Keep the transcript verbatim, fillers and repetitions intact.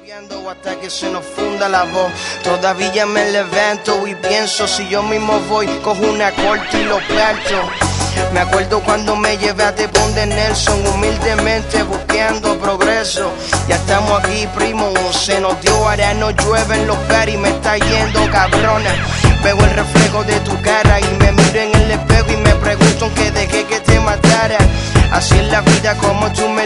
bebiendo hasta que se nos funda la voz. Todavía me levanto y pienso, si yo mismo voy, cojo una corte y lo parto. Me acuerdo cuando me llevé a Tepón de Nelson, humildemente buscando progreso. Ya estamos aquí, primo, se nos dio, ahora no llueve en los bares y me está yendo cabrona. Veo el reflejo de tu cara y me miro en el espejo y me pregunto que dejé que te matara. Así es la vida como tú me